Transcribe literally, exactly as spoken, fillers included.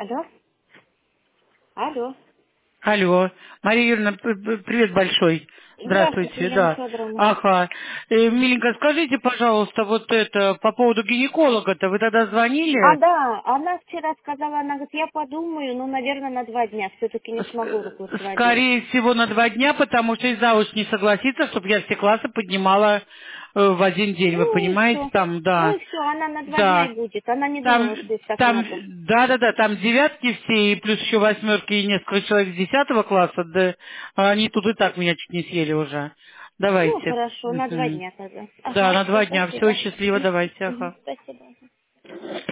Алло? Алло. Алло, Мария Юрьевна, п- п- привет большой. Здравствуйте, Здравствуйте, Елена да. Федоровна. Ага. Э, миленько, скажите, пожалуйста, вот это, по поводу гинеколога-то, вы тогда А, звонили? да, она вчера сказала, она говорит, я подумаю, ну, наверное, на два дня. Все-таки не смогу говорит, Ск- два дня. Скорее всего, на два дня, потому что и зауч не согласится, чтобы я все классы поднимала э, в один день, вы Ну и понимаете, все. там, Ну да, и все, она на два дня да. и будет. Она не думала, Там, что их так там, много. да, да, да, там девятки все, и плюс еще восьмерки и несколько человек с десятого класса, да, они тут и так меня чуть не съели уже. Ну, Давайте. хорошо, на два Мгм. дня тогда. Да, Ага, на все, два дня. Все, спасибо. счастливо, Мгм, давайте, мгм, ага. спасибо.